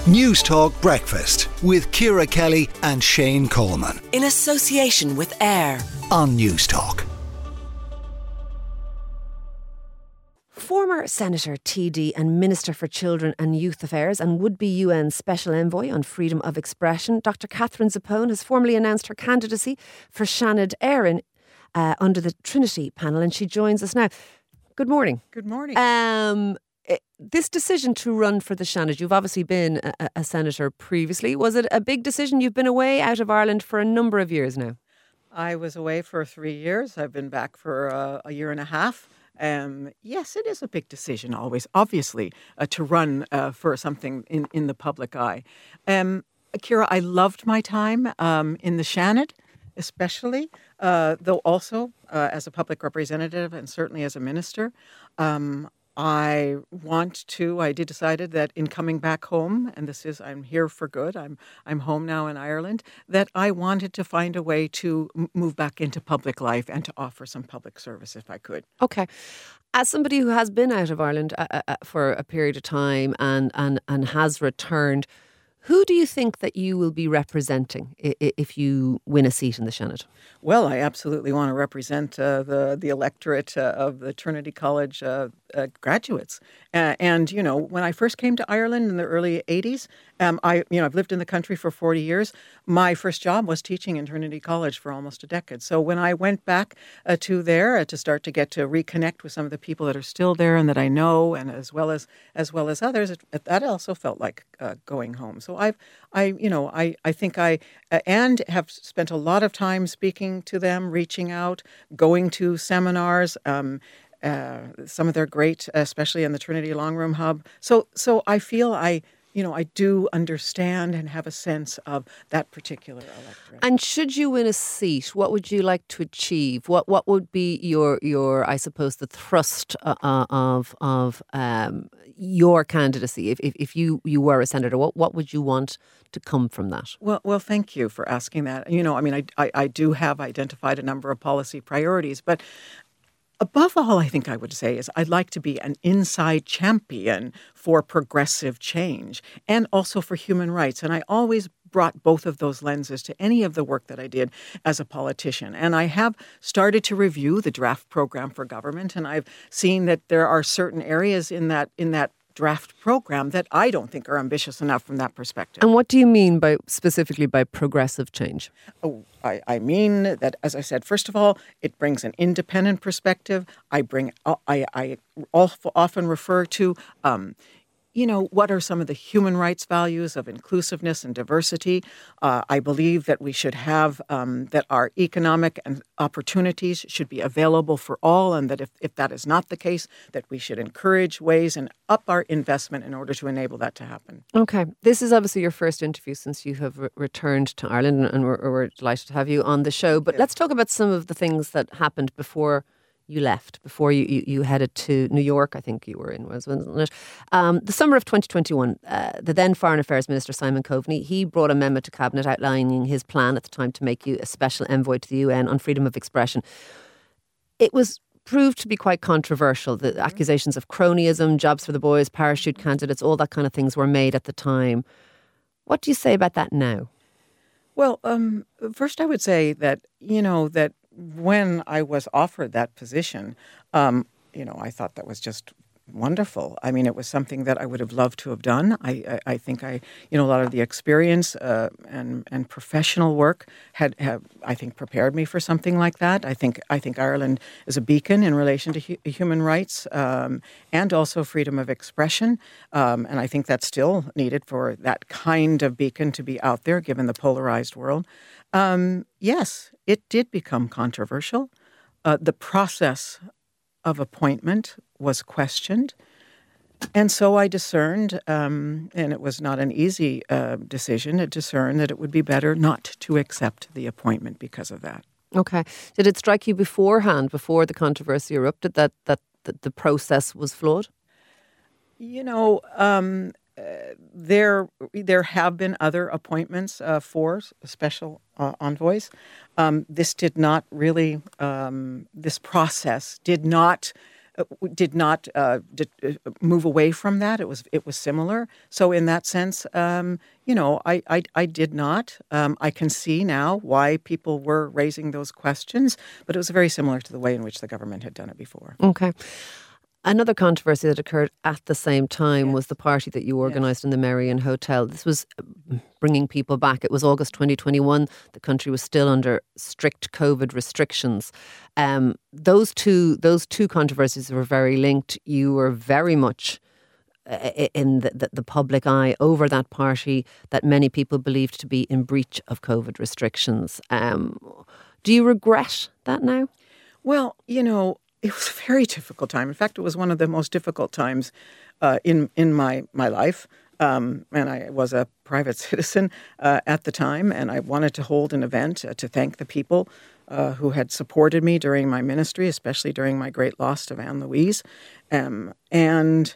News Talk Breakfast with Ciara Kelly and Shane Coleman. In association with AIR On News Talk. Former Senator, TD and Minister for Children and Youth Affairs and would-be UN Special Envoy on Freedom of Expression, Dr Catherine Zappone has formally announced her candidacy for Seanad Éireann under the Trinity panel, and she joins us now. Good morning. Good morning. This decision to run for the Seanad, you've obviously been a senator previously. Was it a big decision? You've been away out of Ireland for a number of years now. I was away for 3 years. I've been back for a year and a half. Yes, it is a big decision always, obviously, to run for something in the public eye. Ciara, I loved my time in the Seanad, especially, though also as a public representative and certainly as a minister. I did decided that in coming back home, and I'm here for good, I'm home now in Ireland, that I wanted to find a way to move back into public life and to offer some public service if I could. Okay. As somebody who has been out of Ireland for a period of time and has returned, who do you think that you will be representing if you win a seat in the Seanad? Well, I absolutely want to represent the electorate of the Trinity College graduates. And, when I first came to Ireland in the early 80s, I've lived in the country for 40 years. My first job was teaching in Trinity College for almost a decade. So when I went back to there to start to get to reconnect with some of the people that are still there and that I know, and as well as others, that also felt like going home. So I think I have spent a lot of time speaking to them, reaching out, going to seminars. Some of their great, especially in the Trinity Long Room Hub. So I feel I do understand and have a sense of that particular electorate. And should you win a seat, what would you like to achieve? What would be your I suppose, the thrust of your candidacy if you were a senator? What would you want to come from that? Well, thank you for asking that. I do have identified a number of policy priorities, but above all, I think I would say is I'd like to be an inside champion for progressive change and also for human rights. And I always brought both of those lenses to any of the work that I did as a politician. And I have started to review the draft program for government, and I've seen that there are certain areas in that draft program that I don't think are ambitious enough from that perspective. And what do you mean specifically by progressive change? Oh, I mean that, as I said, first of all, it brings an independent perspective. I often refer to what are some of the human rights values of inclusiveness and diversity? I believe that we should have, that our economic and opportunities should be available for all, and that if that is not the case, that we should encourage ways and up our investment in order to enable that to happen. Okay. This is obviously your first interview since you have returned to Ireland, and we're delighted to have you on the show. But let's talk about some of the things that happened before you left, before you headed to New York, I think you were in, wasn't it? The summer of 2021, the then Foreign Affairs Minister, Simon Coveney, he brought a memo to Cabinet outlining his plan at the time to make you a special envoy to the UN on freedom of expression. It was proved to be quite controversial. The accusations of cronyism, jobs for the boys, parachute candidates, all that kind of things were made at the time. What do you say about that now? Well, first I would say that, that when I was offered that position, I thought that was just wonderful. I mean, it was something that I would have loved to have done. I think a lot of the experience and professional work have I think prepared me for something like that. I think Ireland is a beacon in relation to human rights and also freedom of expression. And I think that's still needed for that kind of beacon to be out there, given the polarized world. Yes, it did become controversial. The process of appointment was questioned. And so I discerned, and it was not an easy decision, to discern that it would be better not to accept the appointment because of that. Okay. Did it strike you beforehand, before the controversy erupted, that the process was flawed? There have been other appointments for special envoys. This did not really, this process did not did not move away from that. It was similar. So in that sense, I did not. I can see now why people were raising those questions, but it was very similar to the way in which the government had done it before. Okay. Another controversy that occurred at the same time was the party that you organised in the Merrion Hotel. This was bringing people back. It was August 2021. The country was still under strict COVID restrictions. Those two controversies were very linked. You were very much in the public eye over that party that many people believed to be in breach of COVID restrictions. Do you regret that now? Well, it was a very difficult time. In fact, it was one of the most difficult times in my life. And I was a private citizen at the time, and I wanted to hold an event to thank the people who had supported me during my ministry, especially during my great loss of Anne Louise. And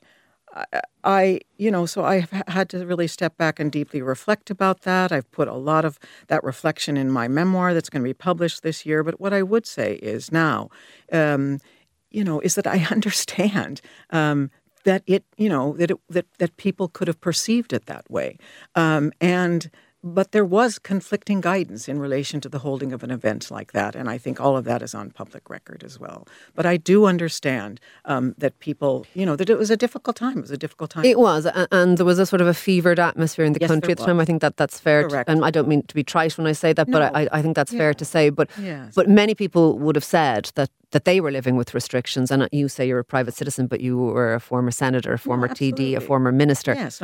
so I've had to really step back and deeply reflect about that. I've put a lot of that reflection in my memoir that's going to be published this year. But what I would say is now, is that I understand that that people could have perceived it that way, but there was conflicting guidance in relation to the holding of an event like that, and I think all of that is on public record as well. But I do understand that people, that it was a difficult time. It was a difficult time. It was, and there was a sort of a fevered atmosphere in the country at the time. I think that's fair. Correct. And I don't mean to be trite when I say that, but I think that's fair to say. But many people would have said that they were living with restrictions, and you say you're a private citizen, but you were a former senator, a former TD, a former minister. Yes,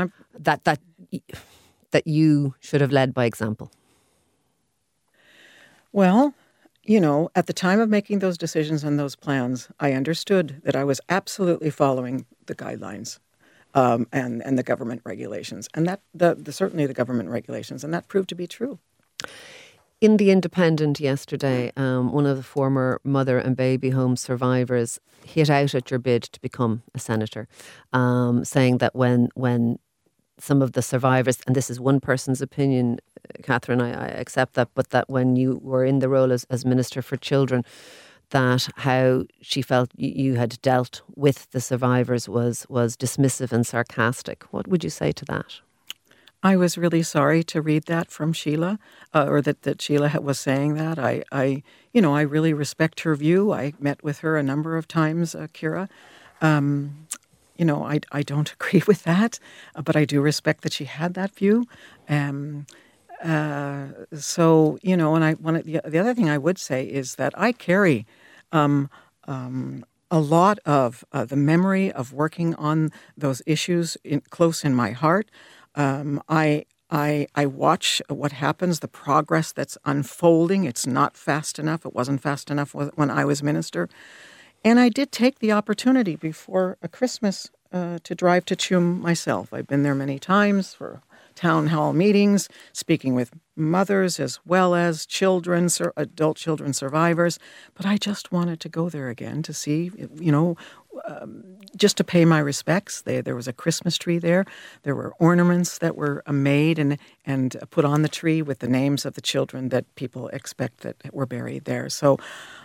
that you should have led by example? Well, at the time of making those decisions and those plans, I understood that I was absolutely following the guidelines and the government regulations, and that certainly the government regulations, and that proved to be true. In The Independent yesterday, one of the former mother and baby home survivors hit out at your bid to become a senator, saying that when some of the survivors, and this is one person's opinion, Catherine, I accept that, but that when you were in the role as Minister for Children, that how she felt you had dealt with the survivors was dismissive and sarcastic. What would you say to that? I was really sorry to read that from Sheila, or that Sheila was saying that. I really respect her view. I met with her a number of times, Ciara. I don't agree with that, but I do respect that she had that view. And the other thing I would say is that I carry a lot of the memory of working on those issues close in my heart. I watch what happens, the progress that's unfolding. It's not fast enough. It wasn't fast enough when I was minister. And I did take the opportunity before Christmas to drive to Tuam myself. I've been there many times for town hall meetings, speaking with mothers as well as children, adult children survivors. But I just wanted to go there again to see, just to pay my respects. There was a Christmas tree there. There were ornaments that were made and put on the tree with the names of the children that people expect that were buried there. So,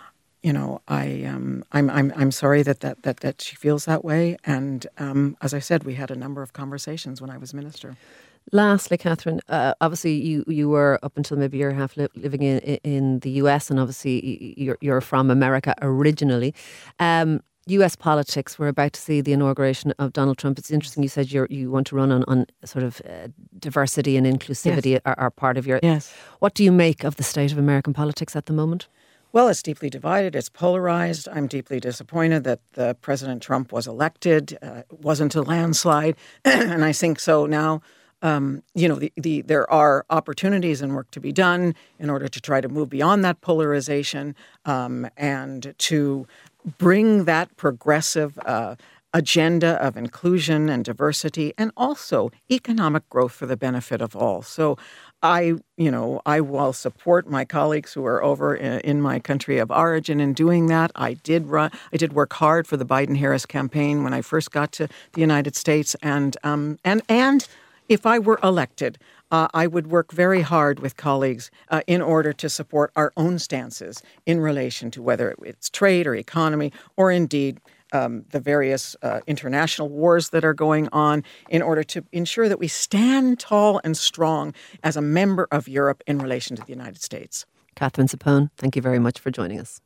I'm sorry that she feels that way. And as I said, we had a number of conversations when I was minister. Lastly, Catherine, obviously you were up until maybe you're half living in the US, and obviously you're from America originally. US politics, we're about to see the inauguration of Donald Trump. It's interesting you said you want to run on sort of diversity and inclusivity are part of your... Yes. What do you make of the state of American politics at the moment? Well, it's deeply divided. It's polarized. I'm deeply disappointed that President Trump was elected. It wasn't a landslide. And I think so now, there are opportunities and work to be done in order to try to move beyond that polarization and to bring that progressive agenda of inclusion and diversity and also economic growth for the benefit of all. So I will support my colleagues who are over in my country of origin in doing that. I did work hard for the Biden-Harris campaign when I first got to the United States, and if I were elected, I would work very hard with colleagues in order to support our own stances in relation to whether it's trade or economy or indeed the various international wars that are going on, in order to ensure that we stand tall and strong as a member of Europe in relation to the United States. Catherine Zappone, thank you very much for joining us.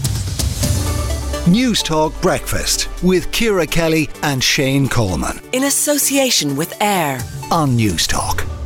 News Talk Breakfast with Ciara Kelly and Shane Coleman In association with AIR on News Talk.